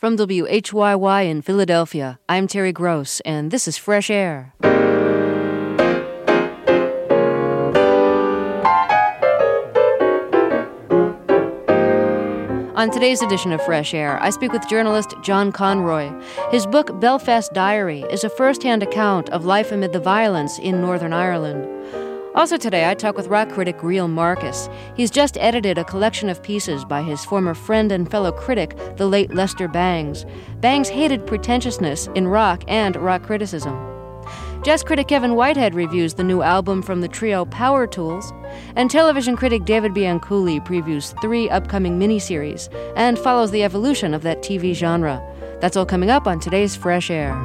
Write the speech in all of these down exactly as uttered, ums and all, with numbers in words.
From W H Y Y in Philadelphia, I'm Terry Gross, and this is Fresh Air. On today's edition of Fresh Air, I speak with journalist John Conroy. His book, Belfast Diary, is a first-hand account of life amid the violence in Northern Ireland. Also today, I talk with rock critic Riel Marcus. He's just edited a collection of pieces by his former friend and fellow critic, the late Lester Bangs. Bangs hated pretentiousness in rock and rock criticism. Jazz critic Kevin Whitehead reviews the new album from the trio Power Tools, and television critic David Bianculli previews three upcoming miniseries and follows the evolution of that T V genre. That's all coming up on today's Fresh Air.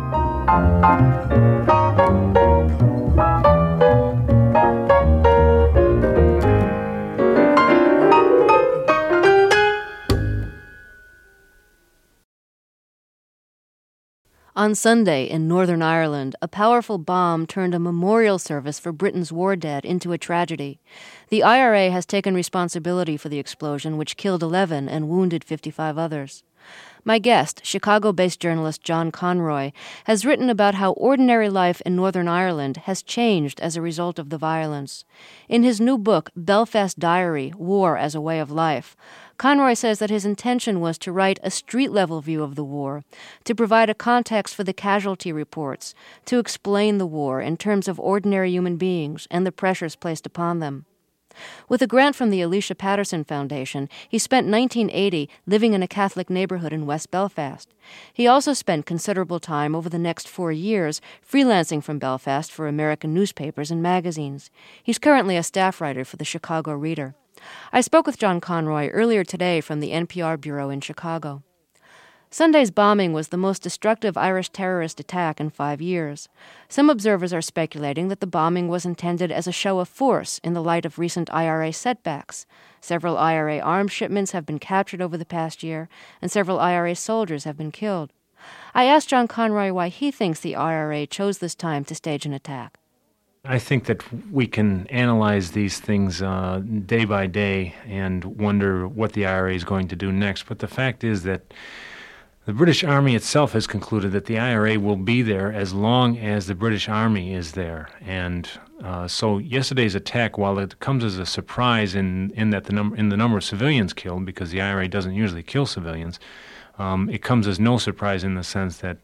On Sunday in Northern Ireland, a powerful bomb turned a memorial service for Britain's war dead into a tragedy. The I R A has taken responsibility for the explosion, which killed eleven and wounded fifty-five others. My guest, Chicago-based journalist John Conroy, has written about how ordinary life in Northern Ireland has changed as a result of the violence. In his new book, Belfast Diary, War as a Way of Life, Conroy says that his intention was to write a street-level view of the war, to provide a context for the casualty reports, to explain the war in terms of ordinary human beings and the pressures placed upon them. With a grant from the Alicia Patterson Foundation, he spent nineteen eighty living in a Catholic neighborhood in West Belfast. He also spent considerable time over the next four years freelancing from Belfast for American newspapers and magazines. He's currently a staff writer for the Chicago Reader. I spoke with John Conroy earlier today from the N P R bureau in Chicago. Sunday's bombing was the most destructive Irish terrorist attack in five years. Some observers are speculating that the bombing was intended as a show of force in the light of recent I R A setbacks. Several I R A arms shipments have been captured over the past year, and several I R A soldiers have been killed. I asked John Conroy why he thinks the I R A chose this time to stage an attack. I think that we can analyze these things uh, day by day and wonder what the I R A is going to do next. But the fact is that the British Army itself has concluded that the I R A will be there as long as the British Army is there. And uh, so yesterday's attack, while it comes as a surprise in, in that the number in the number of civilians killed, because the I R A doesn't usually kill civilians, um, it comes as no surprise in the sense that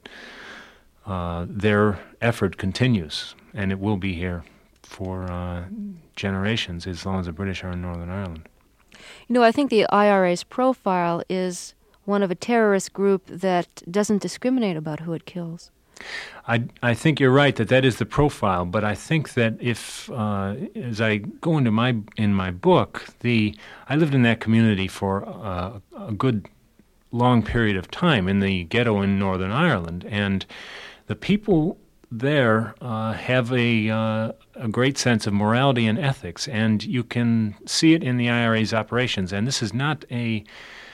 uh, their effort continues, and it will be here for uh, generations as long as the British are in Northern Ireland. You know, I think the I R A's profile is one of a terrorist group that doesn't discriminate about who it kills. I, I think you're right that that is the profile, but I think that if, uh, as I go into my in my book, the I lived in that community for uh, a good long period of time in the ghetto in Northern Ireland, and the people there uh, have a uh, a great sense of morality and ethics, and you can see it in the I R A's operations. And this is not a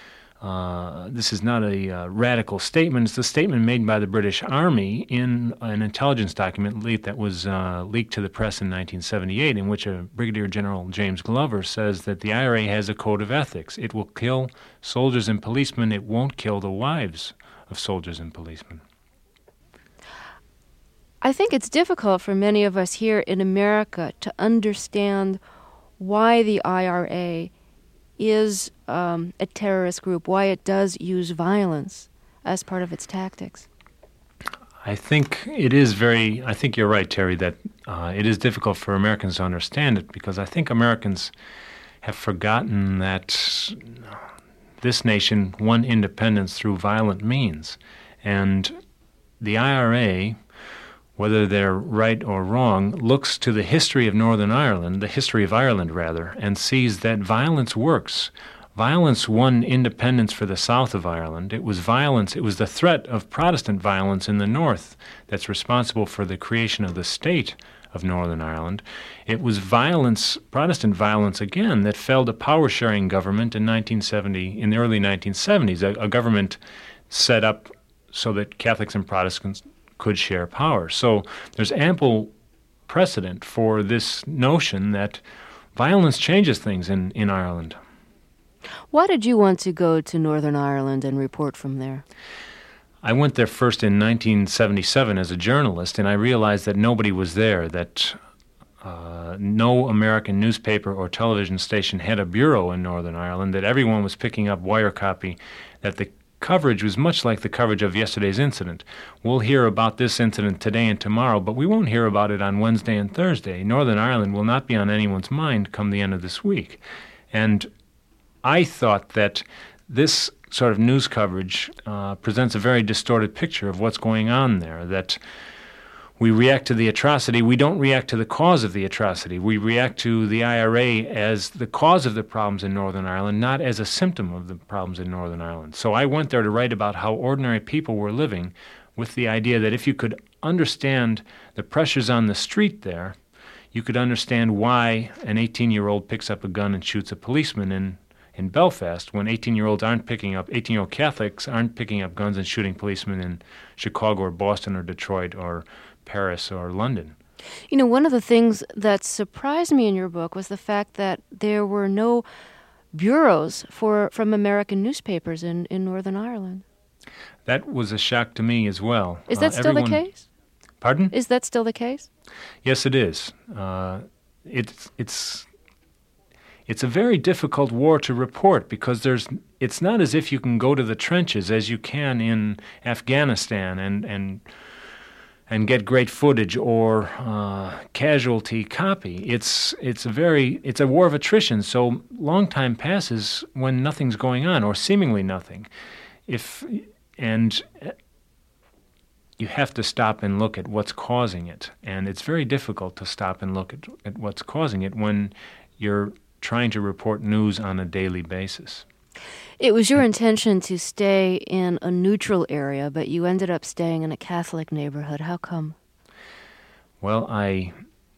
Uh, this is not a uh, radical statement. It's a statement made by the British Army in an intelligence document leaked that was uh, leaked to the press in nineteen seventy-eight, in which a Brigadier General James Glover says that the I R A has a code of ethics. It will kill soldiers and policemen. It won't kill the wives of soldiers and policemen. I think it's difficult for many of us here in America to understand why the I R A is um, a terrorist group, why it does use violence as part of its tactics. I think it is very, I think you're right, Terry, that uh, it is difficult for Americans to understand it, because I think Americans have forgotten that this nation won independence through violent means. And the I R A, whether they're right or wrong, looks to the history of Northern Ireland, the history of Ireland, rather, and sees that violence works. Violence won independence for the south of Ireland. It was violence, it was the threat of Protestant violence in the north that's responsible for the creation of the state of Northern Ireland. It was violence, Protestant violence again, that felled a power-sharing government in nineteen seventy, in the early nineteen seventies, a, a government set up so that Catholics and Protestants could share power. So there's ample precedent for this notion that violence changes things in, in Ireland. Why did you want to go to Northern Ireland and report from there? I went there first in nineteen seventy-seven as a journalist, and I realized that nobody was there, that uh, no American newspaper or television station had a bureau in Northern Ireland, that everyone was picking up wire copy, that the coverage was much like the coverage of yesterday's incident. We'll hear about this incident today and tomorrow, but we won't hear about it on Wednesday and Thursday. Northern Ireland will not be on anyone's mind come the end of this week. And I thought that this sort of news coverage uh, presents a very distorted picture of what's going on there, that we react to the atrocity. We don't react to the cause of the atrocity. We react to the I R A as the cause of the problems in Northern Ireland, not as a symptom of the problems in Northern Ireland. So I went there to write about how ordinary people were living, with the idea that if you could understand the pressures on the street there, you could understand why an eighteen-year-old picks up a gun and shoots a policeman in, in Belfast, when eighteen-year-olds aren't picking up, eighteen-year-old Catholics aren't picking up guns and shooting policemen in Chicago or Boston or Detroit or Paris or London. You know, one of the things that surprised me in your book was the fact that there were no bureaus for from American newspapers in, in Northern Ireland. That was a shock to me as well. Is that uh, still everyone, the case? Pardon? Is that still the case? Yes, it is. Uh, it's it's it's a very difficult war to report, because there's it's not as if you can go to the trenches as you can in Afghanistan and and and get great footage or uh, casualty copy. It's it's a very it's a war of attrition. So long time passes when nothing's going on, or seemingly nothing. If and you have to stop and look at what's causing it, and it's very difficult to stop and look at, at what's causing it when you're trying to report news on a daily basis. It was your intention to stay in a neutral area, but you ended up staying in a Catholic neighborhood. How come? Well, I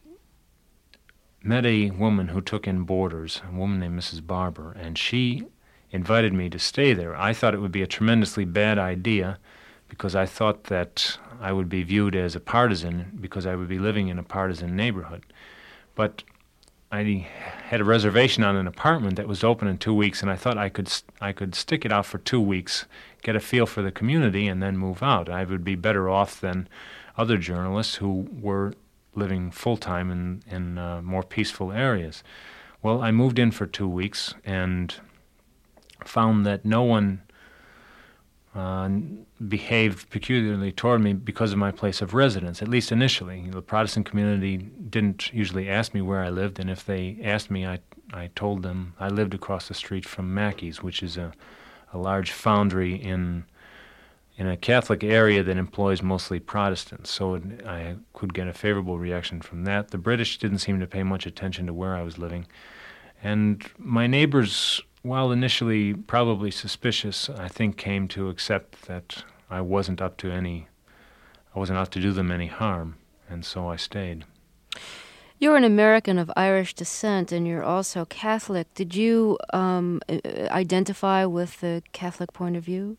met a woman who took in boarders, a woman named Missus Barber, and she invited me to stay there. I thought it would be a tremendously bad idea, because I thought that I would be viewed as a partisan, because I would be living in a partisan neighborhood. But I had a reservation on an apartment that was open in two weeks, and I thought I could I could stick it out for two weeks, get a feel for the community, and then move out. I would be better off than other journalists who were living full-time in, in uh, more peaceful areas. Well, I moved in for two weeks and found that no one uh, behaved peculiarly toward me because of my place of residence, at least initially. The Protestant community didn't usually ask me where I lived, and if they asked me, I I told them I lived across the street from Mackey's, which is a, a large foundry in in a Catholic area that employs mostly Protestants. So it, I could get a favorable reaction from that. The British didn't seem to pay much attention to where I was living. And my neighbors, while initially probably suspicious, I think came to accept that I wasn't up to any, I wasn't out to do them any harm, and so I stayed. You're an American of Irish descent, and you're also Catholic. Did you um, identify with the Catholic point of view?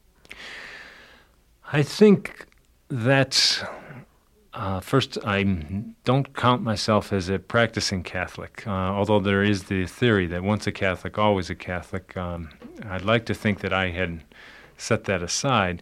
I think that, uh, first, I don't count myself as a practicing Catholic, uh, although there is the theory that once a Catholic, always a Catholic. Um, I'd like to think that I had set that aside.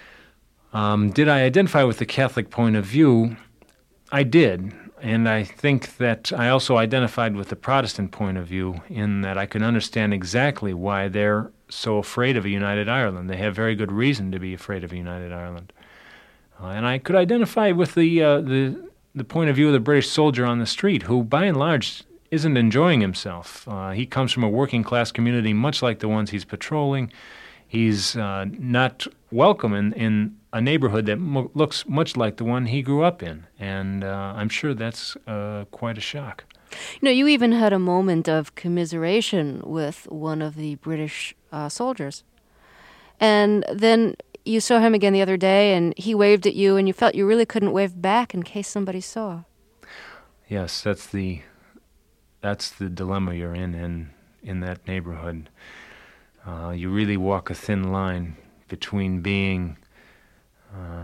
Um, did I identify with the Catholic point of view? I did. And I think that I also identified with the Protestant point of view, in that I could understand exactly why they're so afraid of a united Ireland. They have very good reason to be afraid of a united Ireland. Uh, and I could identify with the, uh, the the point of view of the British soldier on the street, who by and large isn't enjoying himself. Uh, he comes from a working class community much like the ones he's patrolling. He's uh, not welcome in, in a neighborhood that mo- looks much like the one he grew up in. And uh, I'm sure that's uh, quite a shock. You know, you even had a moment of commiseration with one of the British uh, soldiers. And then you saw him again the other day, and he waved at you, and you felt you really couldn't wave back in case somebody saw. Yes, that's the that's the dilemma you're in in, in that neighborhood. Uh, you really walk a thin line between being uh,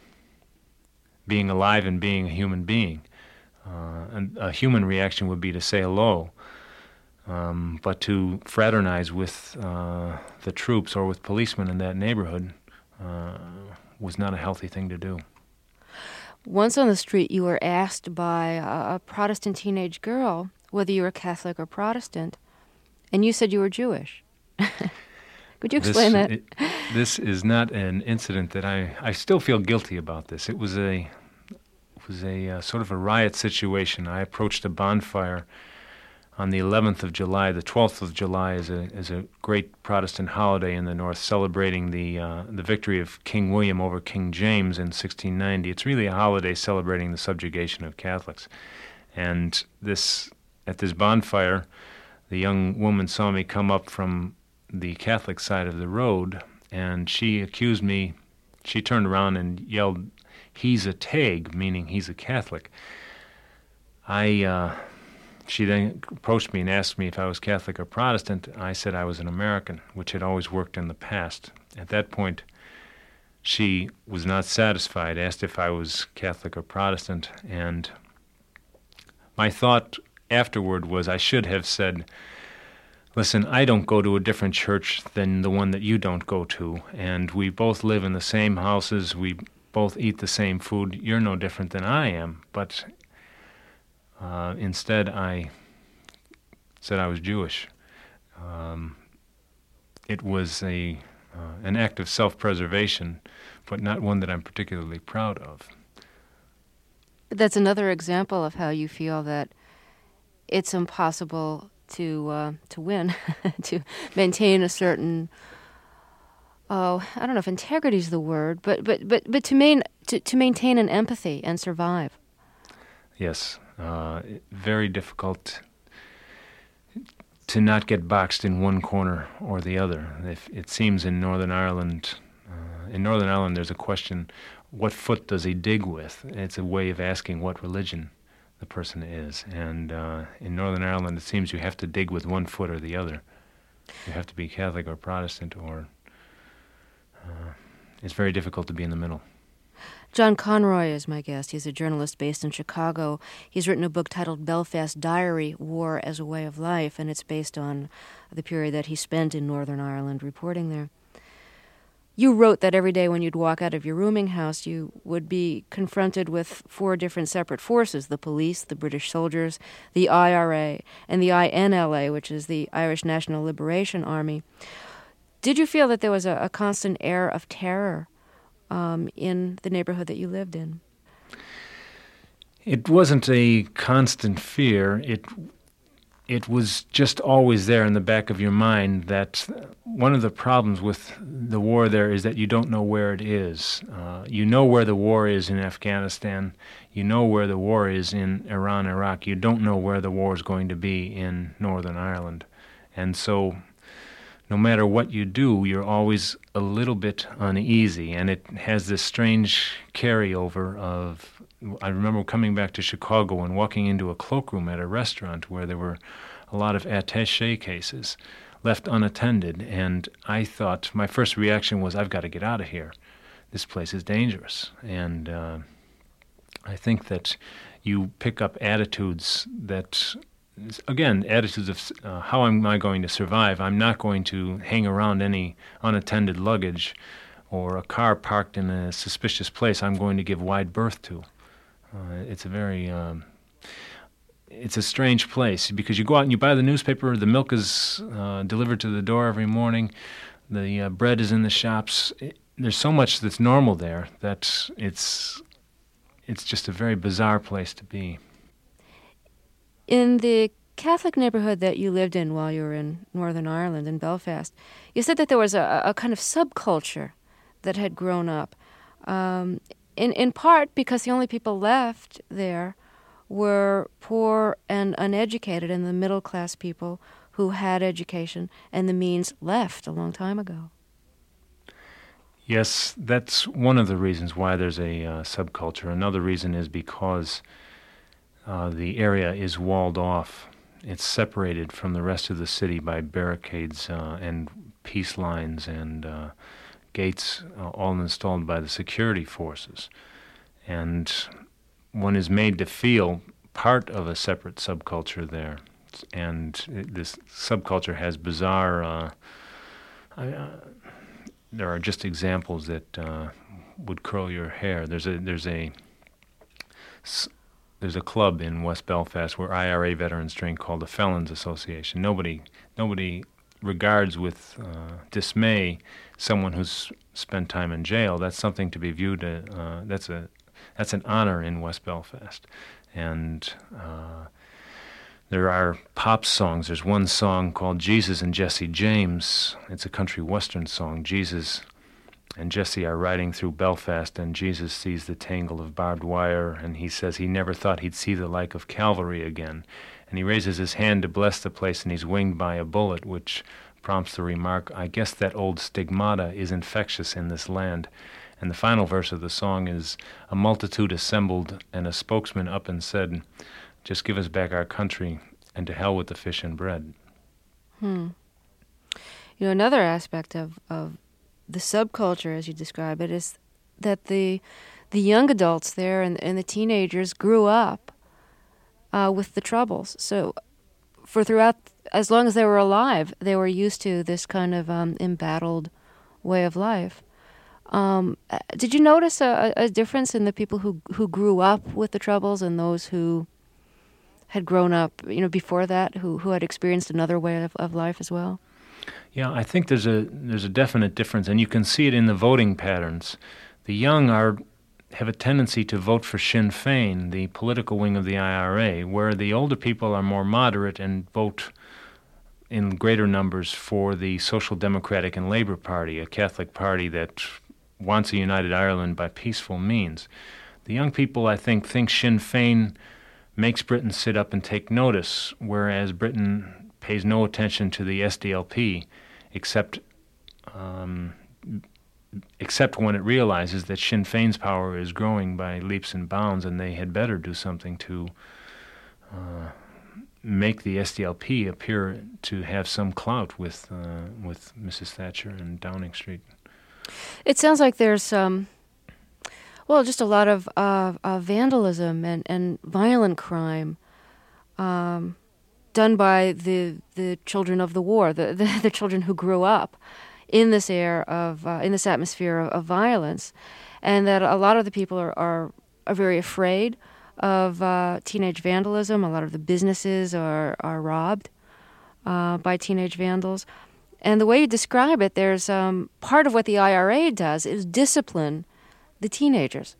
being alive and being a human being. Uh, and a human reaction would be to say hello, um, but to fraternize with uh, the troops or with policemen in that neighborhood uh, was not a healthy thing to do. Once on the street, you were asked by a, a Protestant teenage girl whether you were Catholic or Protestant, and you said you were Jewish. Could you explain this, that? It, this is not an incident that I, I still feel guilty about this. It was a, it was a uh, sort of a riot situation. I approached a bonfire on the eleventh of July. The twelfth of July is a is a great Protestant holiday in the North, celebrating the uh, the victory of King William over King James in sixteen ninety. It's really a holiday celebrating the subjugation of Catholics. And this at this bonfire, the young woman saw me come up from the Catholic side of the road, and she accused me. She turned around and yelled, "He's a Taig," meaning he's a Catholic. I. Uh, She then approached me and asked me if I was Catholic or Protestant. I said I was an American, which had always worked in the past. At that point, she was not satisfied, asked if I was Catholic or Protestant, and my thought afterward was I should have said, listen, I don't go to a different church than the one that you don't go to, and we both live in the same houses, we both eat the same food, you're no different than I am, but Uh, instead, I said I was Jewish. Um, it was a uh, an act of self-preservation, but not one that I'm particularly proud of. But that's another example of how you feel that it's impossible to uh, to win, to maintain a certain, oh, I don't know if integrity is the word, but but but but to main to, to maintain an empathy and survive. Yes. Uh, very difficult to not get boxed in one corner or the other. If it seems in Northern Ireland, uh, in Northern Ireland there's a question, what foot does he dig with? It's a way of asking what religion the person is. And uh, in Northern Ireland it seems you have to dig with one foot or the other. You have to be Catholic or Protestant, or uh, it's very difficult to be in the middle. John Conroy is my guest. He's a journalist based in Chicago. He's written a book titled Belfast Diary, War as a Way of Life, and it's based on the period that he spent in Northern Ireland reporting there. You wrote that every day when you'd walk out of your rooming house, you would be confronted with four different separate forces: the police, the British soldiers, the I R A, and the I N L A, which is the Irish National Liberation Army. Did you feel that there was a, a constant air of terror Um, in the neighborhood that you lived in? It wasn't a constant fear. It it was just always there in the back of your mind that one of the problems with the war there is that you don't know where it is. Uh, you know where the war is in Afghanistan. You know where the war is in Iran, Iraq. You don't know where the war is going to be in Northern Ireland. And so no matter what you do, you're always a little bit uneasy, and it has this strange carryover of, I remember coming back to Chicago and walking into a cloakroom at a restaurant where there were a lot of attaché cases left unattended, and I thought, my first reaction was, I've got to get out of here. This place is dangerous. And uh, I think that you pick up attitudes that, again, attitudes of uh, how am I going to survive? I'm not going to hang around any unattended luggage or a car parked in a suspicious place I'm going to give wide berth to. Uh, it's a very, um, it's a strange place because you go out and you buy the newspaper, the milk is uh, delivered to the door every morning, the uh, bread is in the shops. It, there's so much that's normal there that it's, it's just a very bizarre place to be. In the Catholic neighborhood that you lived in while you were in Northern Ireland, in Belfast, you said that there was a, a kind of subculture that had grown up, um, in, in part because the only people left there were poor and uneducated, and the middle-class people who had education and the means left a long time ago. Yes, that's one of the reasons why there's a uh, subculture. Another reason is because Uh, the area is walled off. It's separated from the rest of the city by barricades uh, and peace lines and uh, gates, uh, all installed by the security forces. And one is made to feel part of a separate subculture there. And it, this subculture has bizarre, uh, uh, there are just examples that uh, would curl your hair. There's a there's a there's a club in West Belfast where I R A veterans drink called the Felons Association. Nobody nobody regards with uh, dismay someone who's spent time in jail. That's something to be viewed. Uh, that's a that's an honor in West Belfast, and uh, there are pop songs. There's one song called Jesus and Jesse James. It's a country western song. Jesus and Jesse are riding through Belfast, and Jesus sees the tangle of barbed wire, and he says he never thought he'd see the like of Calvary again. And he raises his hand to bless the place, and he's winged by a bullet, which prompts the remark, I guess that old stigmata is infectious in this land. And the final verse of the song is, a multitude assembled, and a spokesman up and said, just give us back our country, and to hell with the fish and bread. Hmm. You know, another aspect of, of the subculture, as you describe it, is that the the young adults there and, and the teenagers grew up uh, with the Troubles. So for throughout, as long as they were alive, they were used to this kind of um, embattled way of life. Um, did you notice a, a difference in the people who who grew up with the Troubles and those who had grown up, you know, before that, who who had experienced another way of, of life as well? Yeah, I think there's a there's a definite difference, and you can see it in the voting patterns. The young are have a tendency to vote for Sinn Féin, the political wing of the I R A, where the older people are more moderate and vote in greater numbers for the Social Democratic and Labour Party, a Catholic party that wants a united Ireland by peaceful means. The young people, I think, think Sinn Féin makes Britain sit up and take notice, whereas Britain pays no attention to the S D L P except um, except when it realizes that Sinn Féin's power is growing by leaps and bounds, and they had better do something to uh, make the S D L P appear to have some clout with uh, with Missus Thatcher and Downing Street. It sounds like there's um, well, just a lot of uh, uh, vandalism and, and violent crime um, done by the the children of the war, the the, the children who grew up in this air of uh, in this atmosphere of, of violence, and that a lot of the people are are, are very afraid of uh, teenage vandalism. A lot of the businesses are are robbed uh, by teenage vandals, and the way you describe it, there's um, part of what the I R A does is discipline the teenagers.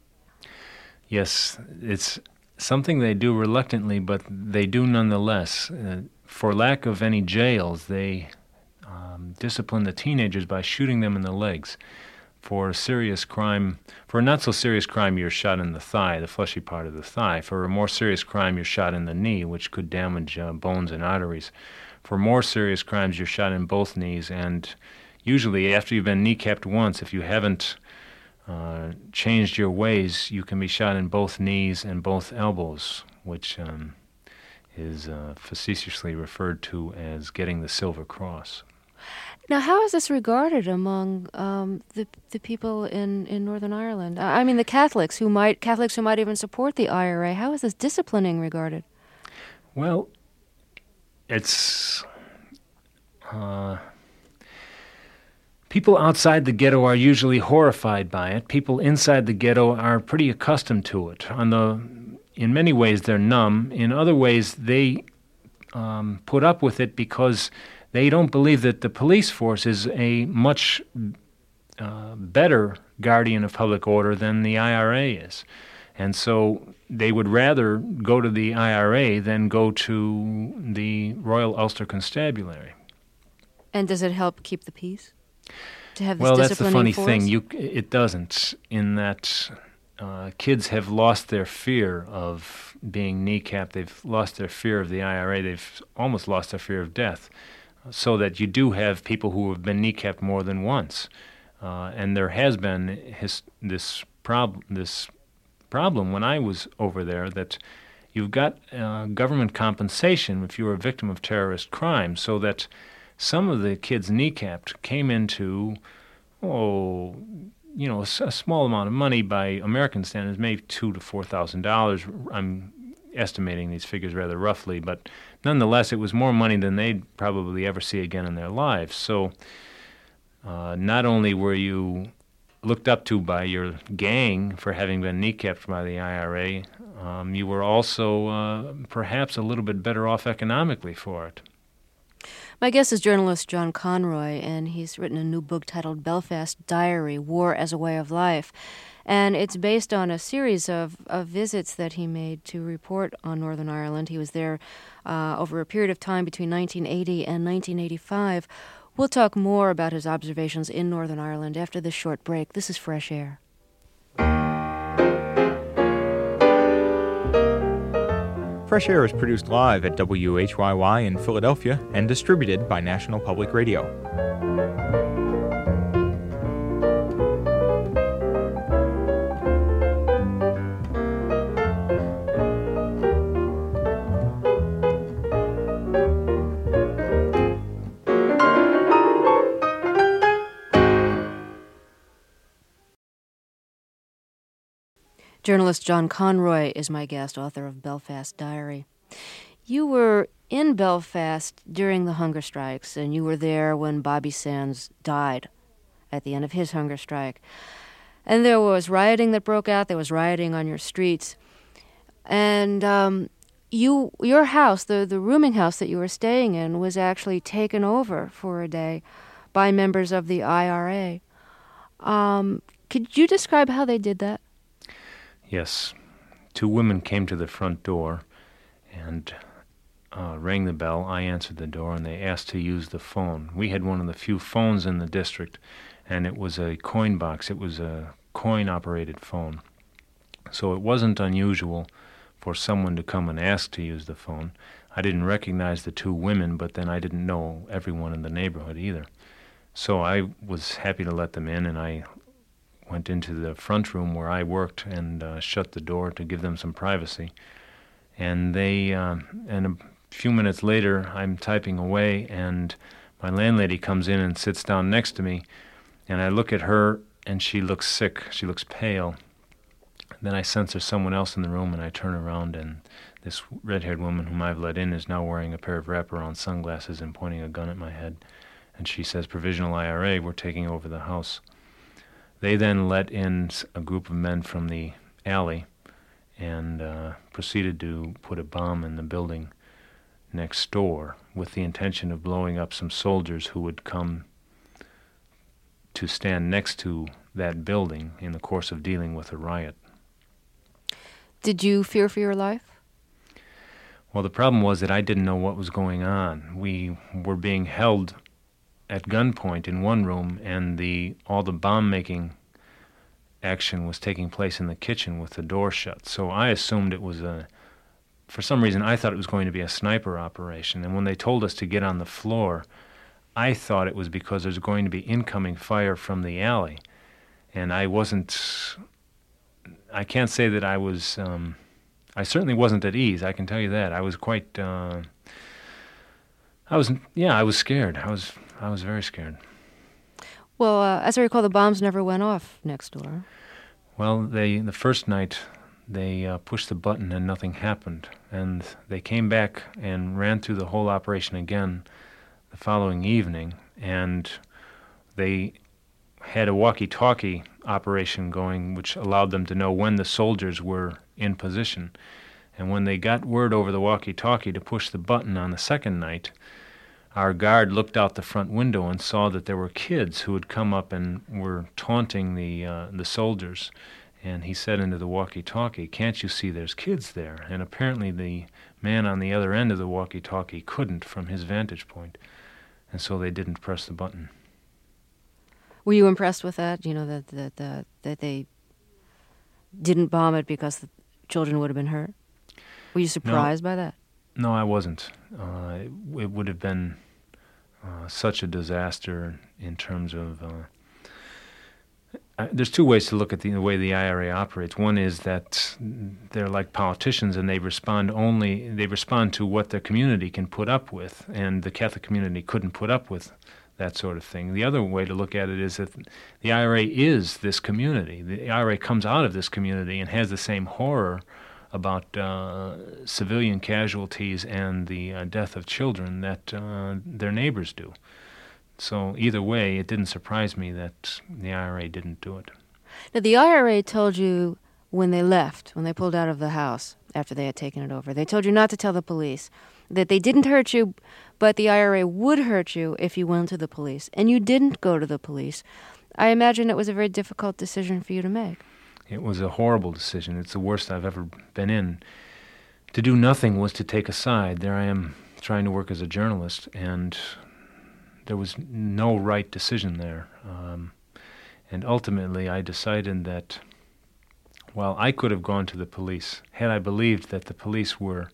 Yes, it's something they do reluctantly, but they do nonetheless. Uh, for lack of any jails, they um, discipline the teenagers by shooting them in the legs. For a serious crime, for a not-so-serious crime, you're shot in the thigh, the fleshy part of the thigh. For a more serious crime, you're shot in the knee, which could damage uh, bones and arteries. For more serious crimes, you're shot in both knees, and usually after you've been kneecapped once, if you haven't uh, changed your ways, you can be shot in both knees and both elbows, which um, is uh, facetiously referred to as getting the Silver Cross. Now, how is this regarded among um, the the people in, in Northern Ireland? I mean, the Catholics who might Catholics who might even support the I R A. How is this disciplining regarded? Well, it's uh, people outside the ghetto are usually horrified by it. People inside the ghetto are pretty accustomed to it. On the, in many ways, they're numb. In other ways, they um, put up with it because they don't believe that the police force is a much uh, better guardian of public order than the I R A is. And so they would rather go to the I R A than go to the Royal Ulster Constabulary. And does it help keep the peace? To have this well, that's the funny force? thing. You, it doesn't, in that uh, kids have lost their fear of being kneecapped. They've lost their fear of the I R A. They've almost lost their fear of death. So that you do have people who have been kneecapped more than once, uh, and there has been his, this problem. This problem when I was over there that you've got uh, government compensation if you were a victim of terrorist crime, so that some of the kids kneecapped came into, oh, you know, a, a small amount of money by American standards, maybe two to four thousand dollars. I'm estimating these figures rather roughly, but nonetheless, it was more money than they'd probably ever see again in their lives. So uh, not only were you looked up to by your gang for having been kneecapped by the I R A, um, you were also uh, perhaps a little bit better off economically for it. My guest is journalist John Conroy, and he's written a new book titled Belfast Diary, War as a Way of Life. And it's based on a series of, of visits that he made to report on Northern Ireland. He was there uh, over a period of time between nineteen eighty and nineteen eighty-five. We'll talk more about his observations in Northern Ireland after this short break. This is Fresh Air. Fresh Air is produced live at W H Y Y in Philadelphia and distributed by National Public Radio. Journalist John Conroy is my guest, author of Belfast Diary. You were in Belfast during the hunger strikes, and you were there when Bobby Sands died at the end of his hunger strike. And there was rioting that broke out. There was rioting on your streets. And um, you, your house, the, the rooming house that you were staying in, was actually taken over for a day by members of the I R A. Um, could you describe how they did that? Yes. Two women came to the front door and uh, rang the bell. I answered the door, and they asked to use the phone. We had one of the few phones in the district, and it was a coin box. It was a coin-operated phone. So it wasn't unusual for someone to come and ask to use the phone. I didn't recognize the two women, but then I didn't know everyone in the neighborhood either. So I was happy to let them in, and I went into the front room where I worked and uh, shut the door to give them some privacy. And they, uh, and a few minutes later, I'm typing away, and my landlady comes in and sits down next to me, and I look at her, and she looks sick. She looks pale. Then I sense there's someone else in the room, and I turn around, and this red-haired woman whom I've let in is now wearing a pair of wraparound sunglasses and pointing a gun at my head. And she says, "Provisional I R A, we're taking over the house." They then let in a group of men from the alley and uh, proceeded to put a bomb in the building next door with the intention of blowing up some soldiers who would come to stand next to that building in the course of dealing with a riot. Did you fear for your life? Well, the problem was that I didn't know what was going on. We were being held at gunpoint in one room, and the all the bomb-making action was taking place in the kitchen with the door shut. So I assumed it was a, for some reason, I thought it was going to be a sniper operation. And when they told us to get on the floor, I thought it was because there was going to be incoming fire from the alley. And I wasn't, I can't say that I was, um, I certainly wasn't at ease, I can tell you that. I was quite, uh, I was, yeah, I was scared. I was I was very scared. Well, uh, as I recall, the bombs never went off next door. Well, they the first night, they uh, pushed the button and nothing happened. And they came back and ran through the whole operation again the following evening. And they had a walkie-talkie operation going, which allowed them to know when the soldiers were in position. And when they got word over the walkie-talkie to push the button on the second night, our guard looked out the front window and saw that there were kids who had come up and were taunting the uh, the soldiers. And he said into the walkie-talkie, "Can't you see there's kids there?" And apparently the man on the other end of the walkie-talkie couldn't from his vantage point. And so they didn't press the button. Were you impressed with that? You know, that that that, that they didn't bomb it because the children would have been hurt? Were you surprised no, by that? No, I wasn't. Uh, it, it would have been uh, such a disaster in terms of... Uh, I, there's two ways to look at the, the way the I R A operates. One is that they're like politicians, and they respond only, they respond to what their community can put up with, and the Catholic community couldn't put up with that sort of thing. The other way to look at it is that the I R A is this community. The I R A comes out of this community and has the same horror about uh, civilian casualties and the uh, death of children that uh, their neighbors do. So either way, it didn't surprise me that the I R A didn't do it. Now, the I R A told you when they left, when they pulled out of the house after they had taken it over, they told you not to tell the police, that they didn't hurt you, but the I R A would hurt you if you went to the police. And you didn't go to the police. I imagine it was a very difficult decision for you to make. It was a horrible decision. It's the worst I've ever been in. To do nothing was to take a side. There I am trying to work as a journalist, and there was no right decision there. Um, and ultimately, I decided that while I could have gone to the police, had I believed that the police were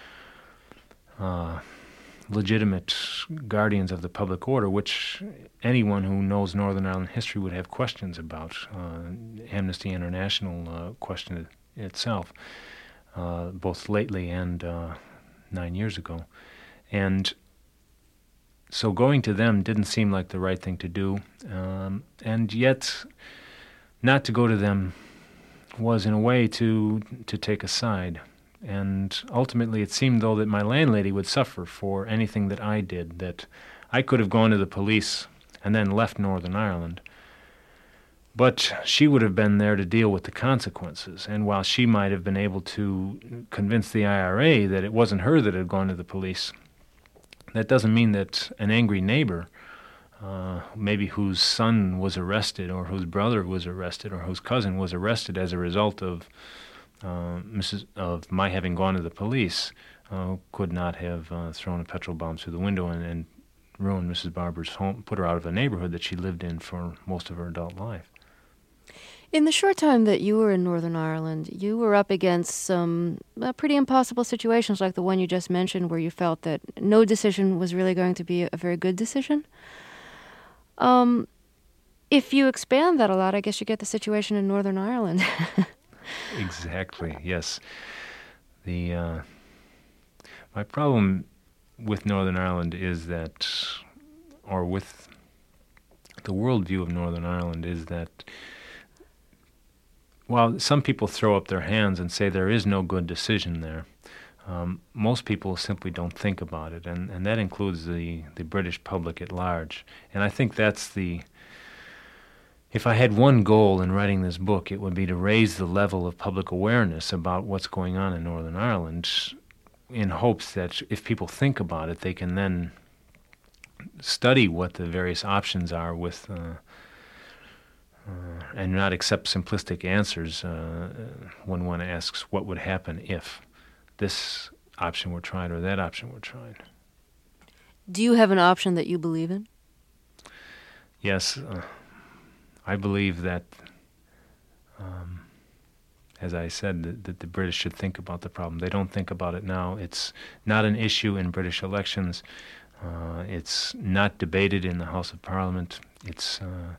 uh, legitimate guardians of the public order, which anyone who knows Northern Ireland history would have questions about. Uh, Amnesty International uh, questioned it itself, uh, both lately and uh, nine years ago. And so going to them didn't seem like the right thing to do. Um, and yet, not to go to them was in a way to to take a side. And ultimately it seemed, though, that my landlady would suffer for anything that I did, that I could have gone to the police and then left Northern Ireland. But she would have been there to deal with the consequences. And while she might have been able to convince the I R A that it wasn't her that had gone to the police, that doesn't mean that an angry neighbor, uh, maybe whose son was arrested or whose brother was arrested or whose cousin was arrested as a result of uh, Missus of my having gone to the police, uh, could not have uh, thrown a petrol bomb through the window and, and ruined Missus Barber's home, put her out of a neighborhood that she lived in for most of her adult life. In the short time that you were in Northern Ireland, you were up against some uh, pretty impossible situations like the one you just mentioned, where you felt that no decision was really going to be a very good decision. Um, if you expand that a lot, I guess you get the situation in Northern Ireland. Exactly, yes. The uh, my problem with Northern Ireland is that, or with the worldview of Northern Ireland, is that while some people throw up their hands and say there is no good decision there, um, most people simply don't think about it, and, and that includes the, the British public at large. And I think that's the... If I had one goal in writing this book, it would be to raise the level of public awareness about what's going on in Northern Ireland, in hopes that if people think about it, they can then study what the various options are with... Uh, Uh, and not accept simplistic answers uh, when one asks what would happen if this option were tried or that option were tried. Do you have an option that you believe in? Yes, uh, I believe that, um, as I said, that, that the British should think about the problem. They don't think about it now. It's not an issue in British elections. Uh, it's not debated in the House of Parliament. It's... Uh,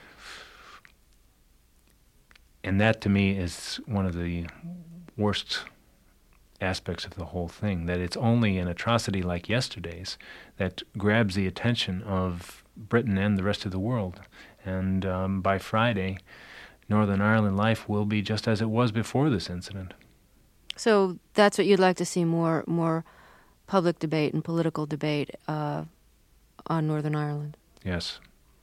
And that, to me, is one of the worst aspects of the whole thing, that it's only an atrocity like yesterday's that grabs the attention of Britain and the rest of the world. And um, by Friday, Northern Ireland life will be just as it was before this incident. So that's what you'd like to see, more more public debate and political debate uh, on Northern Ireland? Yes.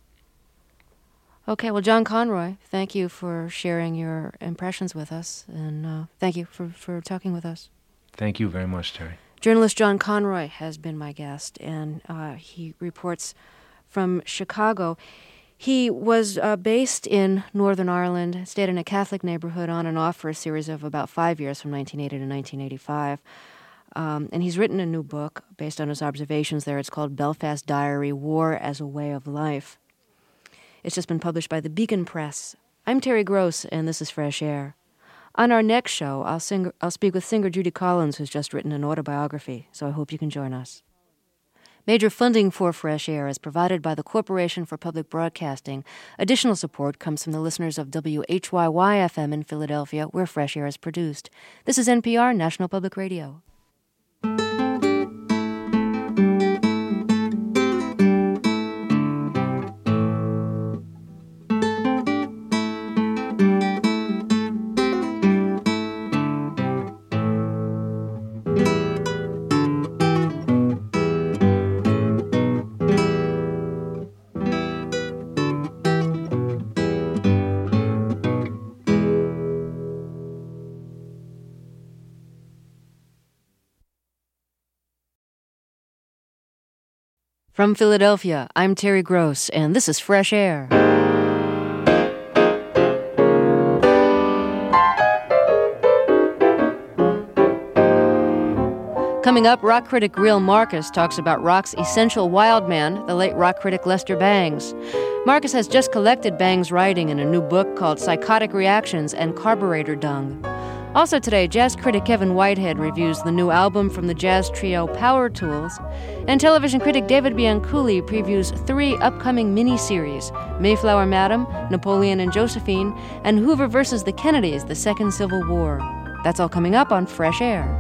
Okay, well, John Conroy, thank you for sharing your impressions with us, and uh, thank you for, for talking with us. Thank you very much, Terry. Journalist John Conroy has been my guest, and uh, he reports from Chicago. He was uh, based in Northern Ireland, stayed in a Catholic neighborhood on and off for a series of about five years, from nineteen eighty to nineteen eighty-five. Um, and he's written a new book based on his observations there. It's called Belfast Diary, War as a Way of Life. It's just been published by the Beacon Press. I'm Terry Gross, and this is Fresh Air. On our next show, I'll, sing, I'll speak with singer Judy Collins, who's just written an autobiography, so I hope you can join us. Major funding for Fresh Air is provided by the Corporation for Public Broadcasting. Additional support comes from the listeners of W H Y Y F M in Philadelphia, where Fresh Air is produced. This is N P R, National Public Radio. From Philadelphia, I'm Terry Gross, and this is Fresh Air. Coming up, rock critic Greil Marcus talks about rock's essential wild man, the late rock critic Lester Bangs. Marcus has just collected Bangs' writing in a new book called Psychotic Reactions and Carburetor Dung. Also today, jazz critic Kevin Whitehead reviews the new album from the jazz trio Power Tools, and television critic David Bianculli previews three upcoming miniseries, Mayflower Madam, Napoleon and Josephine, and Hoover versus the Kennedys, the Second Civil War. That's all coming up on Fresh Air.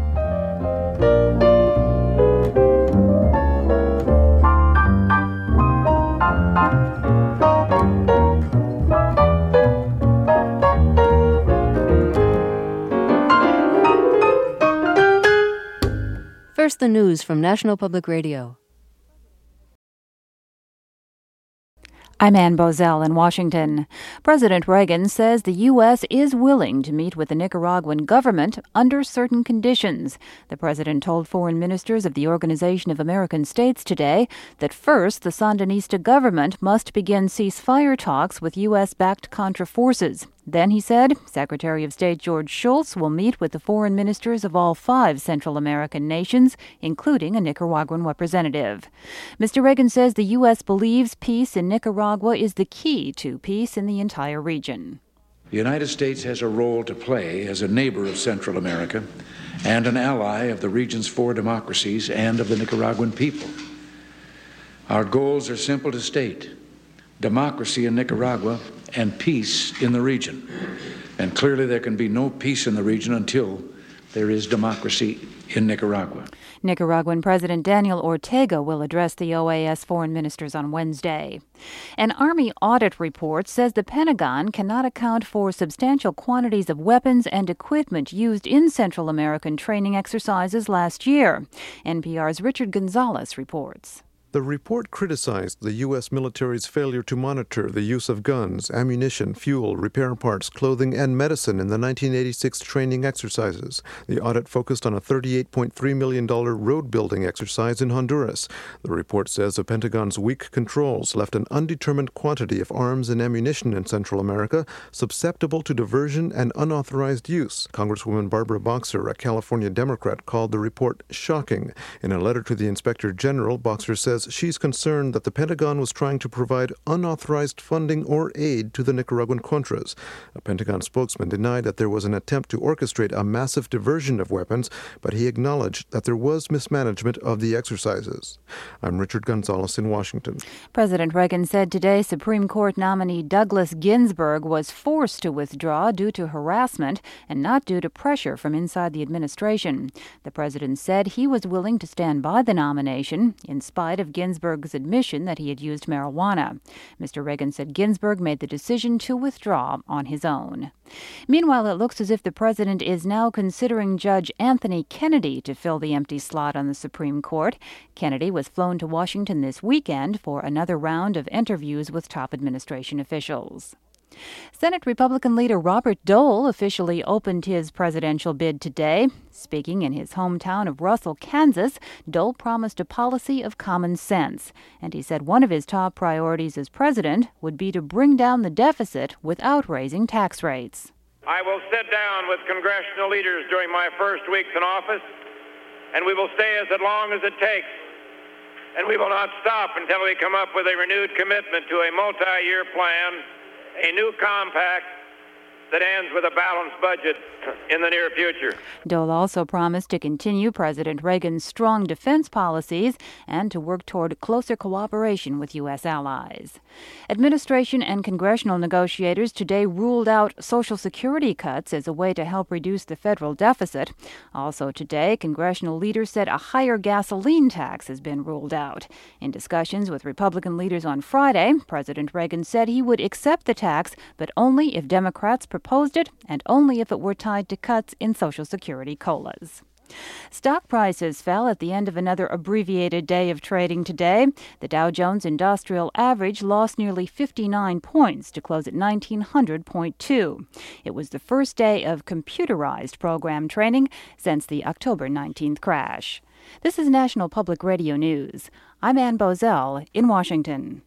First, the news from National Public Radio. I'm Ann Bozell in Washington. President Reagan says the U S is willing to meet with the Nicaraguan government under certain conditions. The president told foreign ministers of the Organization of American States today that first, the Sandinista government must begin ceasefire talks with U S-backed Contra forces. Then, he said, Secretary of State George Shultz will meet with the foreign ministers of all five Central American nations, including a Nicaraguan representative. Mister Reagan says the U S believes peace in Nicaragua is the key to peace in the entire region. The United States has a role to play as a neighbor of Central America and an ally of the region's four democracies and of the Nicaraguan people. Our goals are simple to state: democracy in Nicaragua and peace in the region. And clearly there can be no peace in the region until there is democracy in Nicaragua. Nicaraguan President Daniel Ortega will address the O A S foreign ministers on Wednesday. An Army audit report says the Pentagon cannot account for substantial quantities of weapons and equipment used in Central American training exercises last year. N P R's Richard Gonzalez reports. The report criticized the U S military's failure to monitor the use of guns, ammunition, fuel, repair parts, clothing, and medicine in the nineteen eighty-six training exercises. The audit focused on a thirty-eight point three million dollars road-building exercise in Honduras. The report says the Pentagon's weak controls left an undetermined quantity of arms and ammunition in Central America susceptible to diversion and unauthorized use. Congresswoman Barbara Boxer, a California Democrat, called the report shocking. In a letter to the Inspector General, Boxer says she's concerned that the Pentagon was trying to provide unauthorized funding or aid to the Nicaraguan Contras. A Pentagon spokesman denied that there was an attempt to orchestrate a massive diversion of weapons, but he acknowledged that there was mismanagement of the exercises. I'm Richard Gonzalez in Washington. President Reagan said today Supreme Court nominee Douglas Ginsburg was forced to withdraw due to harassment and not due to pressure from inside the administration. The president said he was willing to stand by the nomination in spite of Ginsburg's admission that he had used marijuana. Mister Reagan said Ginsburg made the decision to withdraw on his own. Meanwhile, it looks as if the president is now considering Judge Anthony Kennedy to fill the empty slot on the Supreme Court. Kennedy was flown to Washington this weekend for another round of interviews with top administration officials. Senate Republican leader Robert Dole officially opened his presidential bid today. Speaking in his hometown of Russell, Kansas, Dole promised a policy of common sense, and he said one of his top priorities as president would be to bring down the deficit without raising tax rates. I will sit down with congressional leaders during my first weeks in office, and we will stay as long as it takes. And we will not stop until we come up with a renewed commitment to a multi-year plan, a new compact that ends with a balanced budget in the near future. Dole also promised to continue President Reagan's strong defense policies and to work toward closer cooperation with U S allies. Administration and congressional negotiators today ruled out Social Security cuts as a way to help reduce the federal deficit. Also today, congressional leaders said a higher gasoline tax has been ruled out. In discussions with Republican leaders on Friday, President Reagan said he would accept the tax, but only if Democrats proposed it and only if it were tied to cuts in Social Security COLAs. Stock prices fell at the end of another abbreviated day of trading today. The Dow Jones Industrial Average lost nearly fifty-nine points to close at nineteen hundred point two. It was the first day of computerized program trading since the October nineteenth crash. This is National Public Radio News. I'm Ann Bozell in Washington.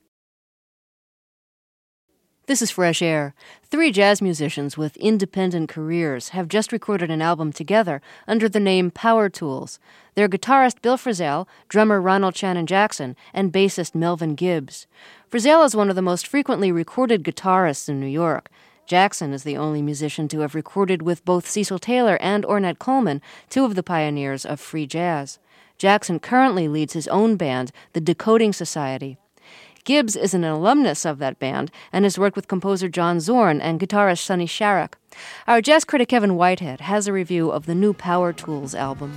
This is Fresh Air. Three jazz musicians with independent careers have just recorded an album together under the name Power Tools. They're guitarist Bill Frisell, drummer Ronald Shannon Jackson, and bassist Melvin Gibbs. Frisell is one of the most frequently recorded guitarists in New York. Jackson is the only musician to have recorded with both Cecil Taylor and Ornette Coleman, two of the pioneers of free jazz. Jackson currently leads his own band, the Decoding Society. Gibbs is an alumnus of that band and has worked with composer John Zorn and guitarist Sonny Sharrock. Our jazz critic Kevin Whitehead has a review of the new Power Tools album.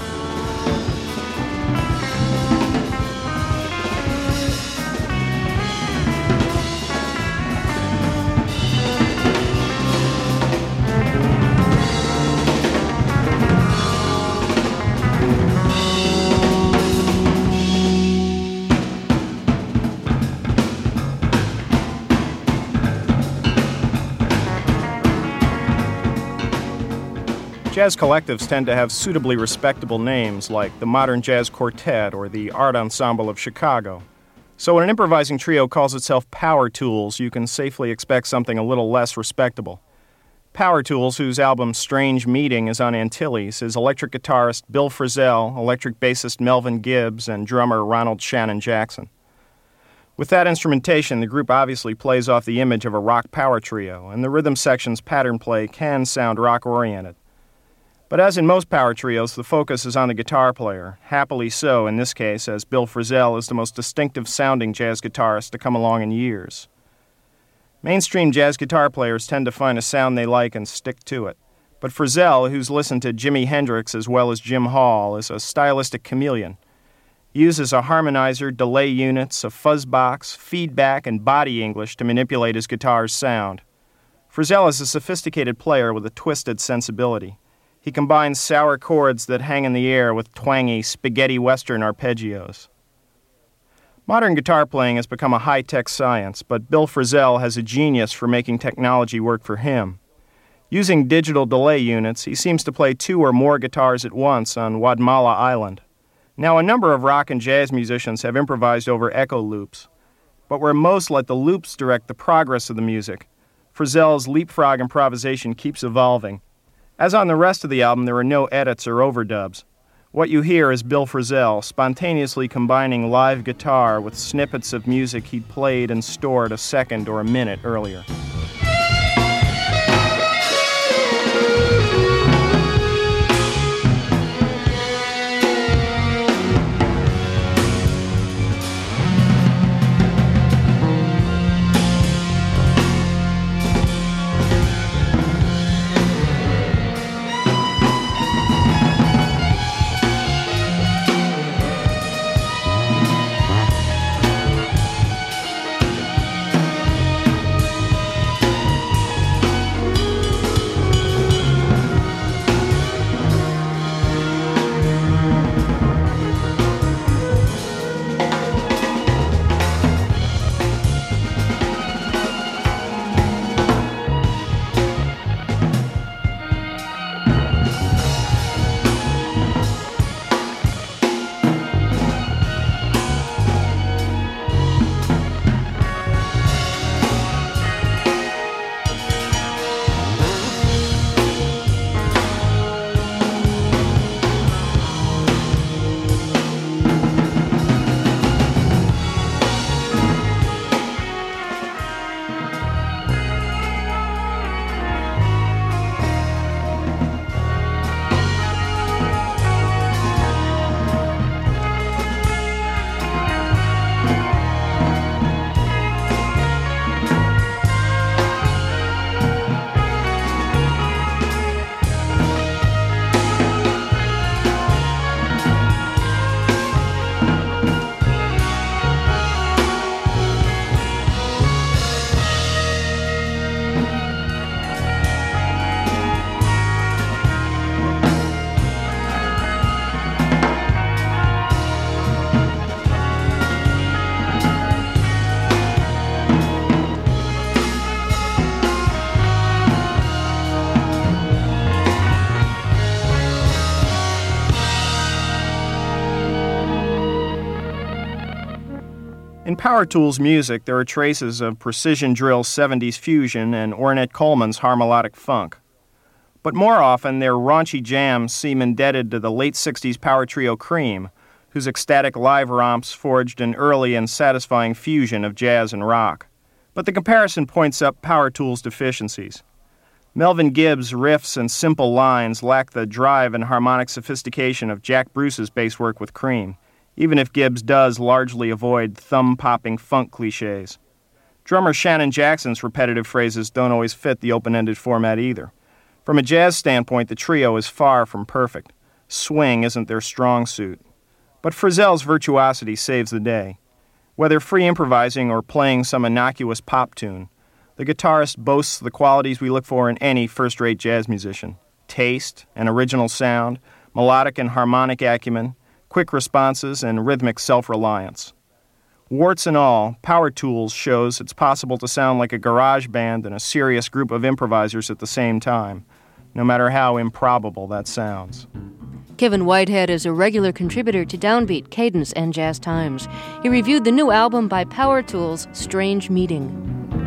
Jazz collectives tend to have suitably respectable names like the Modern Jazz Quartet or the Art Ensemble of Chicago. So when an improvising trio calls itself Power Tools, you can safely expect something a little less respectable. Power Tools, whose album Strange Meeting is on Antilles, is electric guitarist Bill Frisell, electric bassist Melvin Gibbs, and drummer Ronald Shannon Jackson. With that instrumentation, the group obviously plays off the image of a rock power trio, and the rhythm section's pattern play can sound rock-oriented. But as in most power trios, the focus is on the guitar player, happily so in this case, as Bill Frisell is the most distinctive-sounding jazz guitarist to come along in years. Mainstream jazz guitar players tend to find a sound they like and stick to it. But Frisell, who's listened to Jimi Hendrix as well as Jim Hall, is a stylistic chameleon. He uses a harmonizer, delay units, a fuzz box, feedback, and body English to manipulate his guitar's sound. Frisell is a sophisticated player with a twisted sensibility. He combines sour chords that hang in the air with twangy spaghetti western arpeggios. Modern guitar playing has become a high-tech science, but Bill Frisell has a genius for making technology work for him. Using digital delay units, he seems to play two or more guitars at once on Wadmala Island. Now, a number of rock and jazz musicians have improvised over echo loops, but where most let the loops direct the progress of the music, Frisell's leapfrog improvisation keeps evolving. As on the rest of the album, there are no edits or overdubs. What you hear is Bill Frisell spontaneously combining live guitar with snippets of music he'd played and stored a second or a minute earlier. Power Tools music, there are traces of Precision Drill's seventies fusion and Ornette Coleman's harmonic funk. But more often, their raunchy jams seem indebted to the late sixties power trio Cream, whose ecstatic live romps forged an early and satisfying fusion of jazz and rock. But the comparison points up Power Tools' deficiencies. Melvin Gibbs' riffs and simple lines lack the drive and harmonic sophistication of Jack Bruce's bass work with Cream, even if Gibbs does largely avoid thumb-popping funk cliches. Drummer Shannon Jackson's repetitive phrases don't always fit the open-ended format either. From a jazz standpoint, the trio is far from perfect. Swing isn't their strong suit. But Frizzell's virtuosity saves the day. Whether free improvising or playing some innocuous pop tune, the guitarist boasts the qualities we look for in any first-rate jazz musician: taste, an original sound, melodic and harmonic acumen, quick responses, and rhythmic self-reliance. Warts and all, Power Tools shows it's possible to sound like a garage band and a serious group of improvisers at the same time, no matter how improbable that sounds. Kevin Whitehead is a regular contributor to Downbeat, Cadence, and Jazz Times. He reviewed the new album by Power Tools, Strange Meeting.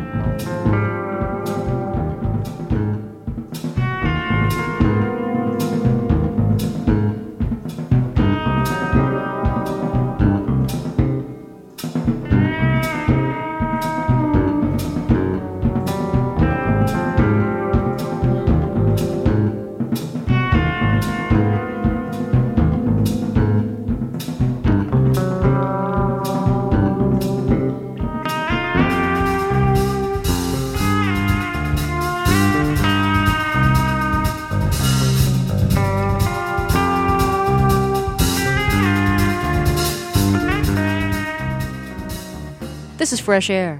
This is Fresh Air.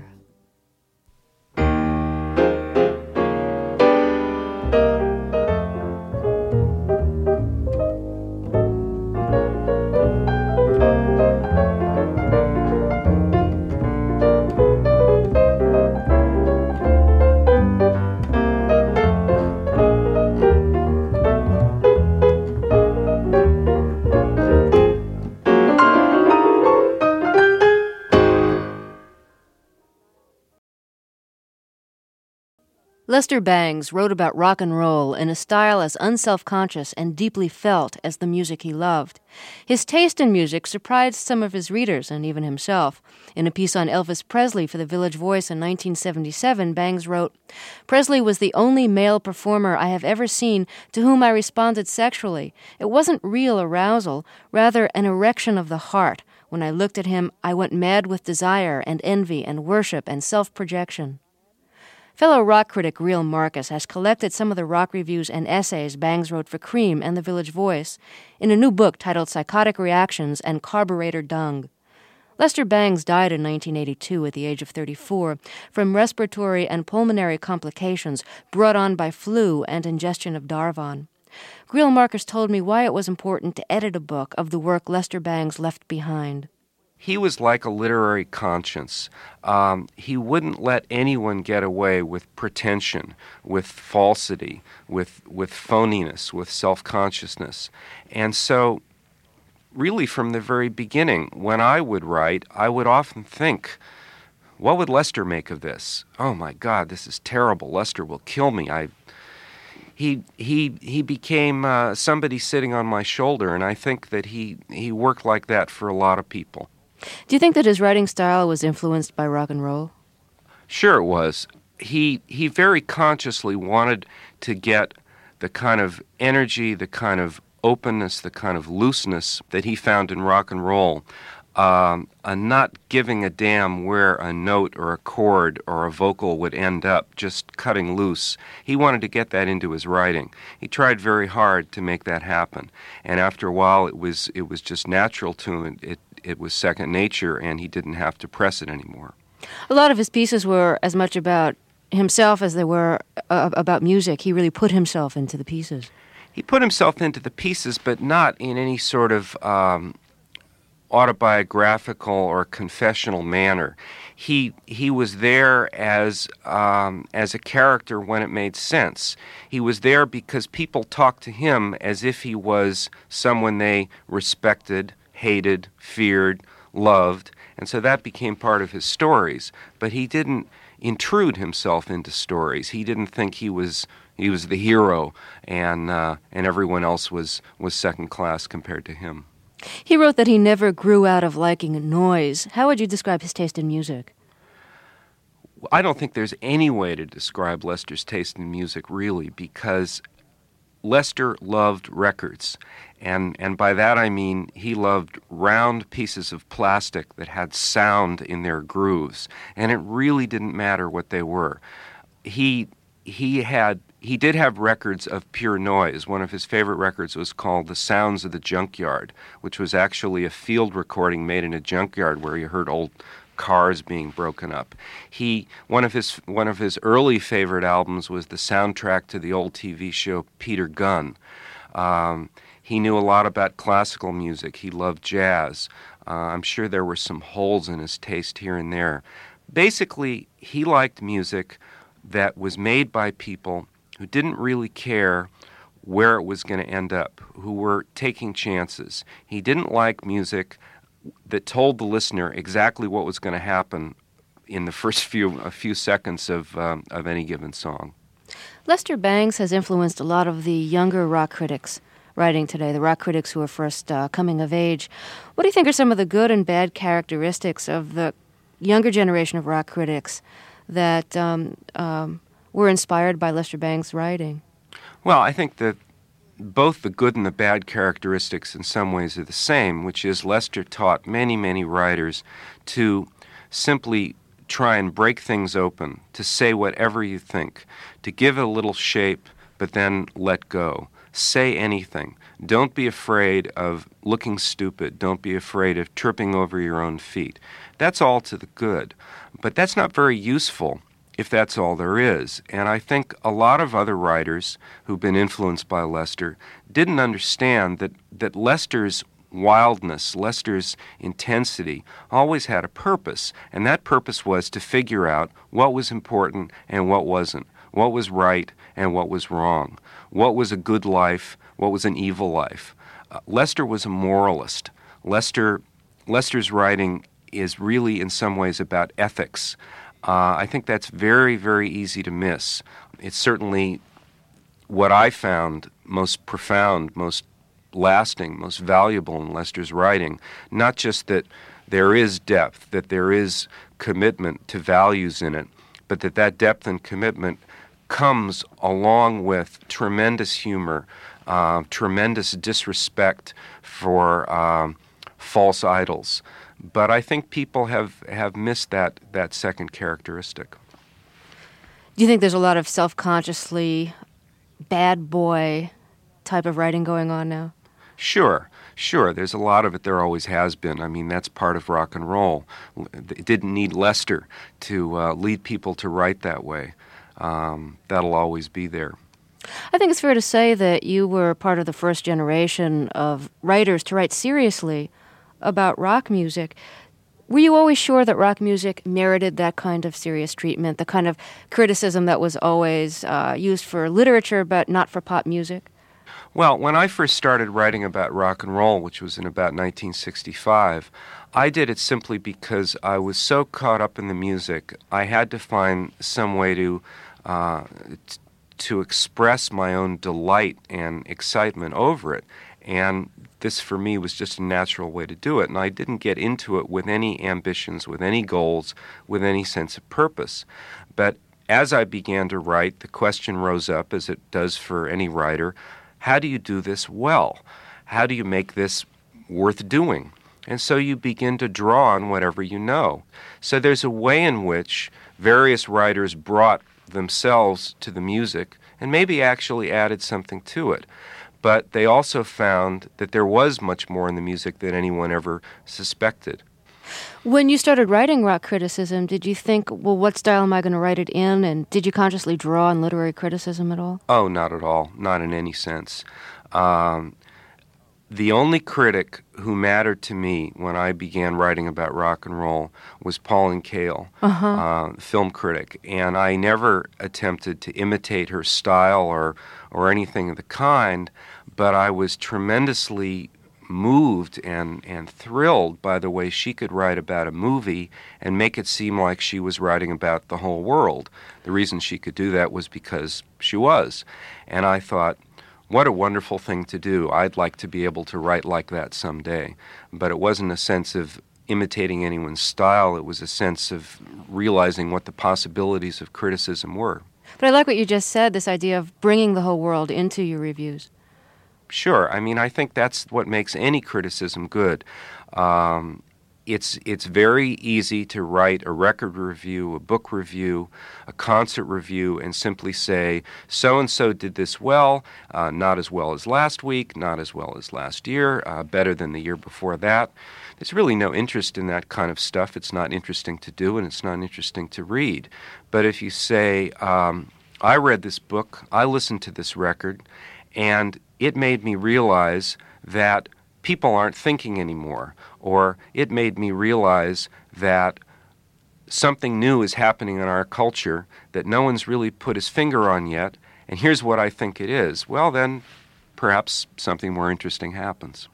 Lester Bangs wrote about rock and roll in a style as unself-conscious and deeply felt as the music he loved. His taste in music surprised some of his readers and even himself. In a piece on Elvis Presley for the Village Voice in nineteen seventy-seven, Bangs wrote, "Presley was the only male performer I have ever seen to whom I responded sexually. It wasn't real arousal, rather an erection of the heart. When I looked at him, I went mad with desire and envy and worship and self-projection." Fellow rock critic Real Marcus has collected some of the rock reviews and essays Bangs wrote for Cream and The Village Voice in a new book titled Psychotic Reactions and Carburetor Dung. Lester Bangs died in nineteen eighty-two at the age of thirty-four from respiratory and pulmonary complications brought on by flu and ingestion of Darvon. Real Marcus told me why it was important to edit a book of the work Lester Bangs left behind. He was like a literary conscience. Um, he wouldn't let anyone get away with pretension, with falsity, with with phoniness, with self-consciousness. And so, really from the very beginning, when I would write, I would often think, what would Lester make of this? Oh my God, this is terrible. Lester will kill me. I He he he became uh, somebody sitting on my shoulder, and I think that he, he worked like that for a lot of people. Do you think that his writing style was influenced by rock and roll? Sure it was. He he very consciously wanted to get the kind of energy, the kind of openness, the kind of looseness that he found in rock and roll, um, a not giving a damn where a note or a chord or a vocal would end up, just cutting loose. He wanted to get that into his writing. He tried very hard to make that happen, and after a while it was it was just natural to him. It, it was second nature, and he didn't have to press it anymore. A lot of his pieces were as much about himself as they were uh, about music. He really put himself into the pieces. He put himself into the pieces, but not in any sort of um, autobiographical or confessional manner. He he was there as um, as a character when it made sense. He was there because people talked to him as if he was someone they respected, hated, feared, loved, and so that became part of his stories. But he didn't intrude himself into stories. He didn't think he was he was the hero, and uh, and everyone else was was second class compared to him. He wrote that he never grew out of liking noise. How would you describe his taste in music? I don't think there's any way to describe Lester's taste in music, really, because Lester loved records. And and by that I mean he loved round pieces of plastic that had sound in their grooves. And it really didn't matter what they were. He he had he did have records of pure noise. One of his favorite records was called The Sounds of the Junkyard, which was actually a field recording made in a junkyard where you heard old cars being broken up. He one of his one of his early favorite albums was the soundtrack to the old T V show Peter Gunn. Um, he knew a lot about classical music. He loved jazz. Uh, I'm sure there were some holes in his taste here and there. Basically, he liked music that was made by people who didn't really care where it was going to end up, who were taking chances. He didn't like music that told the listener exactly what was going to happen in the first few a few seconds of um, of any given song. Lester Bangs has influenced a lot of the younger rock critics writing today, the rock critics who are first uh, coming of age. What do you think are some of the good and bad characteristics of the younger generation of rock critics that um, um, were inspired by Lester Bangs' writing? Well, I think that both the good and the bad characteristics in some ways are the same, which is Lester taught many, many writers to simply try and break things open, to say whatever you think, to give it a little shape, but then let go. Say anything. Don't be afraid of looking stupid. Don't be afraid of tripping over your own feet. That's all to the good. But that's not very useful if that's all there is. And I think a lot of other writers who've been influenced by Lester didn't understand that, that Lester's wildness, Lester's intensity always had a purpose, and that purpose was to figure out what was important and what wasn't, what was right and what was wrong, what was a good life, what was an evil life. Uh, Lester was a moralist. Lester, Lester's writing is really in some ways about ethics. Uh, I think that's very, very easy to miss. It's certainly what I found most profound, most lasting, most valuable in Lester's writing. Not just that there is depth, that there is commitment to values in it, but that that depth and commitment comes along with tremendous humor, uh, tremendous disrespect for um, false idols. But I think people have, have missed that, that second characteristic. Do you think there's a lot of self-consciously bad boy type of writing going on now? Sure, sure. There's a lot of it. There always has been. I mean, that's part of rock and roll. It didn't need Lester to uh, lead people to write that way. Um, that'll always be there. I think it's fair to say that you were part of the first generation of writers to write seriously about rock music. Were you always sure that rock music merited that kind of serious treatment, the kind of criticism that was always uh, used for literature but not for pop music? Well, when I first started writing about rock and roll, which was in about nineteen sixty-five, I did it simply because I was so caught up in the music. I had to find some way to uh, t- to express my own delight and excitement over it. And this, for me, was just a natural way to do it. And I didn't get into it with any ambitions, with any goals, with any sense of purpose. But as I began to write, the question rose up, as it does for any writer, how do you do this well? How do you make this worth doing? And so you begin to draw on whatever you know. So there's a way in which various writers brought themselves to the music and maybe actually added something to it. But they also found that there was much more in the music than anyone ever suspected. When you started writing rock criticism, did you think, well, what style am I going to write it in? And did you consciously draw on literary criticism at all? Oh, not at all. Not in any sense. Um, the only critic who mattered to me when I began writing about rock and roll was Pauline Kael, uh-huh. uh, film critic. And I never attempted to imitate her style or, or anything of the kind, but I was tremendously moved and, and thrilled by the way she could write about a movie and make it seem like she was writing about the whole world. The reason she could do that was because she was. And I thought, what a wonderful thing to do. I'd like to be able to write like that someday. But it wasn't a sense of imitating anyone's style. It was a sense of realizing what the possibilities of criticism were. But I like what you just said, this idea of bringing the whole world into your reviews. Sure. I mean, I think that's what makes any criticism good. Um, it's it's very easy to write a record review, a book review, a concert review, and simply say, so-and-so did this well, uh, not as well as last week, not as well as last year, uh, better than the year before that. There's really no interest in that kind of stuff. It's not interesting to do, and it's not interesting to read. But if you say, um, I read this book, I listened to this record, and it made me realize that people aren't thinking anymore, or it made me realize that something new is happening in our culture that no one's really put his finger on yet, and here's what I think it is. Well, then perhaps something more interesting happens.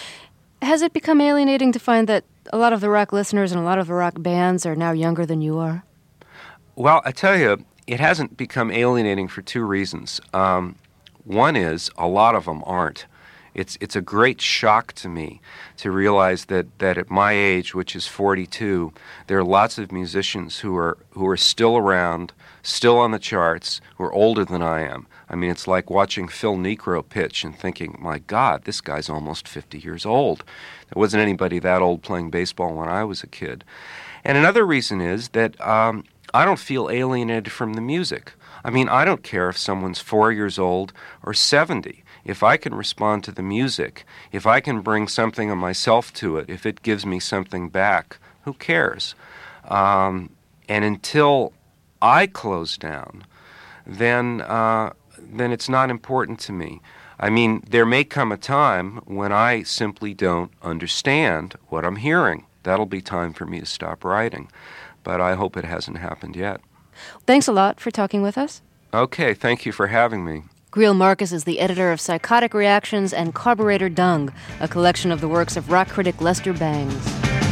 Has it become alienating to find that a lot of the rock listeners and a lot of the rock bands are now younger than you are? Well, I tell you, it hasn't become alienating for two reasons. Um, one is a lot of them aren't. It's it's a great shock to me to realize that, that at my age, which is forty-two, there are lots of musicians who are who are still around, still on the charts, who are older than I am. I mean, it's like watching Phil Necro pitch and thinking, my God, this guy's almost fifty years old. There wasn't anybody that old playing baseball when I was a kid. And another reason is that um, I don't feel alienated from the music. I mean, I don't care if someone's four years old or seventy. If I can respond to the music, if I can bring something of myself to it, if it gives me something back, who cares? Um, and until I close down, then uh, then it's not important to me. I mean, there may come a time when I simply don't understand what I'm hearing. That'll be time for me to stop writing. But I hope it hasn't happened yet. Thanks a lot for talking with us. Okay, thank you for having me. Greil Marcus is the editor of Psychotic Reactions and Carburetor Dung, a collection of the works of rock critic Lester Bangs.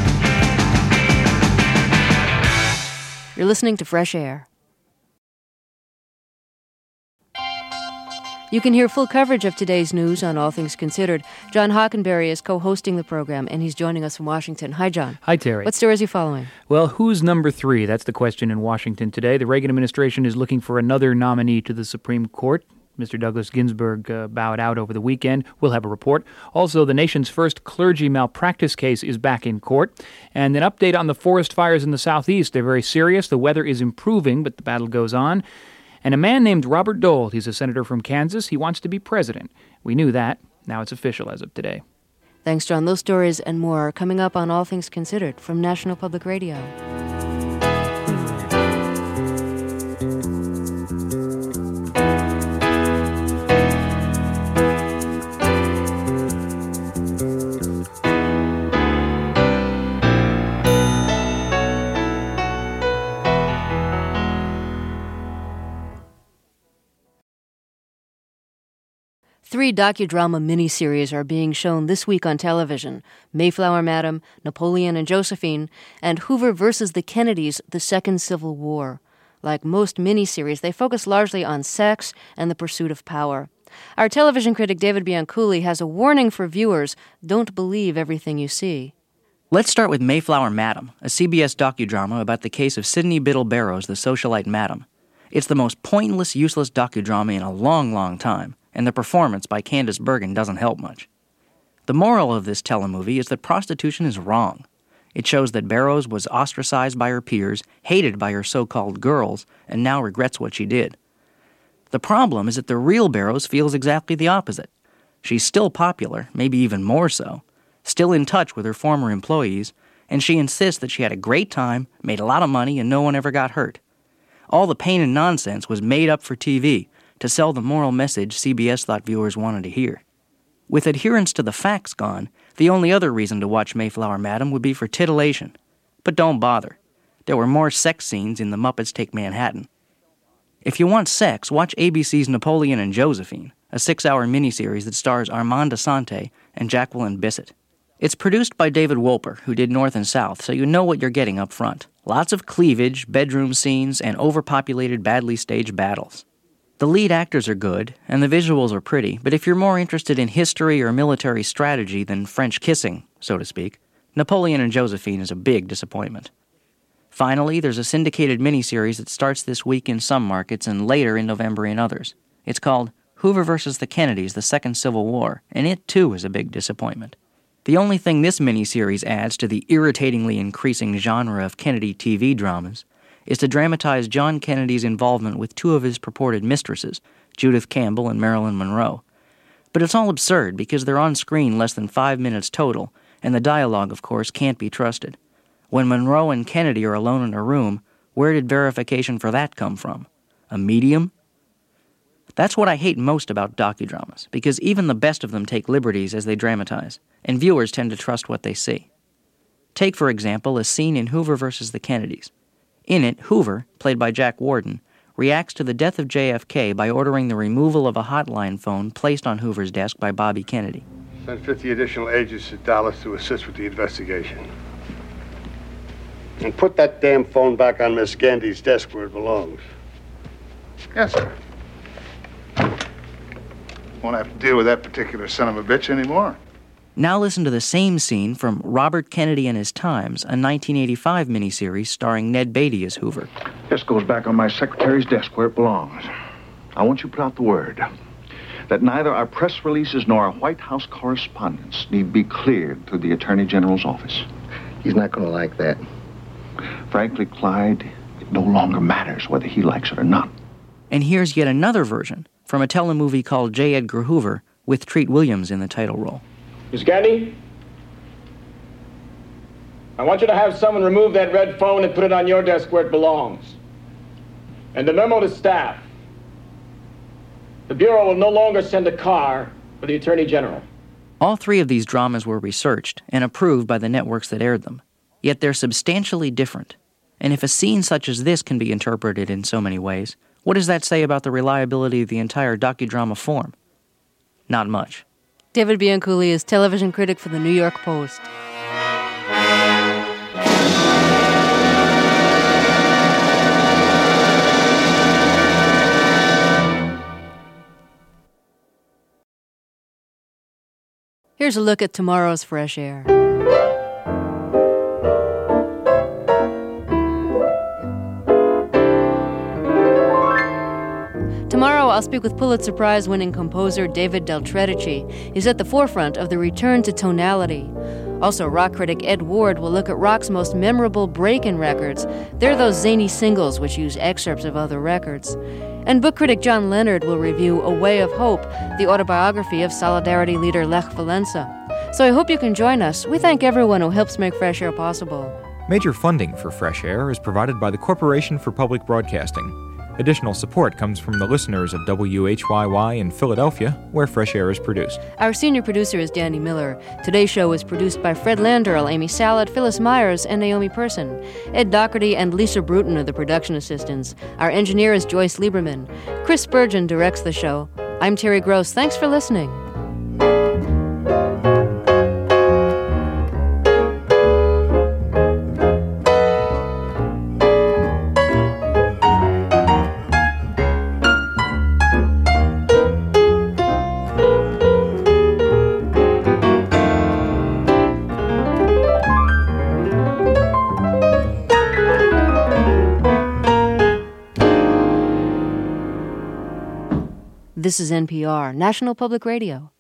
You're listening to Fresh Air. You can hear full coverage of today's news on All Things Considered. John Hockenberry is co-hosting the program, and he's joining us from Washington. Hi, John. Hi, Terry. What stories are you following? Well, who's number three? That's the question in Washington today. The Reagan administration is looking for another nominee to the Supreme Court. Mister Douglas Ginsburg uh, bowed out over the weekend. We'll have a report. Also, the nation's first clergy malpractice case is back in court. And an update on the forest fires in the southeast. They're very serious. The weather is improving, but the battle goes on. And a man named Robert Dole, he's a senator from Kansas, he wants to be president. We knew that. Now it's official as of today. Thanks, John. Those stories and more are coming up on All Things Considered from National Public Radio. Three docudrama miniseries are being shown this week on television: Mayflower Madam, Napoleon and Josephine, and Hoover versus the Kennedys, The Second Civil War. Like most miniseries, they focus largely on sex and the pursuit of power. Our television critic David Bianculli has a warning for viewers: don't believe everything you see. Let's start with Mayflower Madam, a C B S docudrama about the case of Sidney Biddle Barrows, the socialite madam. It's the most pointless, useless docudrama in a long, long time, and the performance by Candice Bergen doesn't help much. The moral of this telemovie is that prostitution is wrong. It shows that Barrows was ostracized by her peers, hated by her so-called girls, and now regrets what she did. The problem is that the real Barrows feels exactly the opposite. She's still popular, maybe even more so, still in touch with her former employees, and she insists that she had a great time, made a lot of money, and no one ever got hurt. All the pain and nonsense was made up for T V, to sell the moral message C B S thought viewers wanted to hear. With adherence to the facts gone, the only other reason to watch Mayflower Madam would be for titillation. But don't bother. There were more sex scenes in The Muppets Take Manhattan. If you want sex, watch A B C's Napoleon and Josephine, a six-hour miniseries that stars Armand Assante, and Jacqueline Bisset. It's produced by David Wolper, who did North and South, so you know what you're getting up front. Lots of cleavage, bedroom scenes, and overpopulated, badly staged battles. The lead actors are good, and the visuals are pretty, but if you're more interested in history or military strategy than French kissing, so to speak, Napoleon and Josephine is a big disappointment. Finally, there's a syndicated miniseries that starts this week in some markets and later in November in others. It's called Hoover versus the Kennedys, the Second Civil War, and it too is a big disappointment. The only thing this miniseries adds to the irritatingly increasing genre of Kennedy T V dramas is to dramatize John Kennedy's involvement with two of his purported mistresses, Judith Campbell and Marilyn Monroe. But it's all absurd because they're on screen less than five minutes total, and the dialogue, of course, can't be trusted. When Monroe and Kennedy are alone in a room, where did verification for that come from? A medium? That's what I hate most about docudramas, because even the best of them take liberties as they dramatize, and viewers tend to trust what they see. Take, for example, a scene in Hoover versus the Kennedys. In it, Hoover, played by Jack Warden, reacts to the death of J F K by ordering the removal of a hotline phone placed on Hoover's desk by Bobby Kennedy. Send fifty additional agents to Dallas to assist with the investigation. And put that damn phone back on Miss Gandy's desk where it belongs. Yes, sir. Won't have to deal with that particular son of a bitch anymore. Now listen to the same scene from Robert Kennedy and His Times, a nineteen eighty-five miniseries starring Ned Beatty as Hoover. This goes back on my secretary's desk where it belongs. I want you to put out the word that neither our press releases nor our White House correspondence need be cleared through the Attorney General's office. He's not going to like that. Frankly, Clyde, it no longer matters whether he likes it or not. And here's yet another version from a telemovie called J. Edgar Hoover with Treat Williams in the title role. Miss Gandy, I want you to have someone remove that red phone and put it on your desk where it belongs. And the memo to staff. The Bureau will no longer send a car for the Attorney General. All three of these dramas were researched and approved by the networks that aired them. Yet they're substantially different. And if a scene such as this can be interpreted in so many ways, what does that say about the reliability of the entire docudrama form? Not much. David Bianculli is television critic for the New York Post. Here's a look at tomorrow's Fresh Air. Tomorrow, I'll speak with Pulitzer Prize-winning composer David Del Tredici. He's at the forefront of the return to tonality. Also, rock critic Ed Ward will look at rock's most memorable break-in records. They're those zany singles which use excerpts of other records. And book critic John Leonard will review A Way of Hope, the autobiography of Solidarity leader Lech Walesa. So I hope you can join us. We thank everyone who helps make Fresh Air possible. Major funding for Fresh Air is provided by the Corporation for Public Broadcasting. Additional support comes from the listeners of W H Y Y in Philadelphia, where Fresh Air is produced. Our senior producer is Danny Miller. Today's show is produced by Fred Landerl, Amy Salad, Phyllis Myers, and Naomi Person. Ed Doherty and Lisa Bruton are the production assistants. Our engineer is Joyce Lieberman. Chris Spurgeon directs the show. I'm Terry Gross. Thanks for listening. This is N P R, National Public Radio.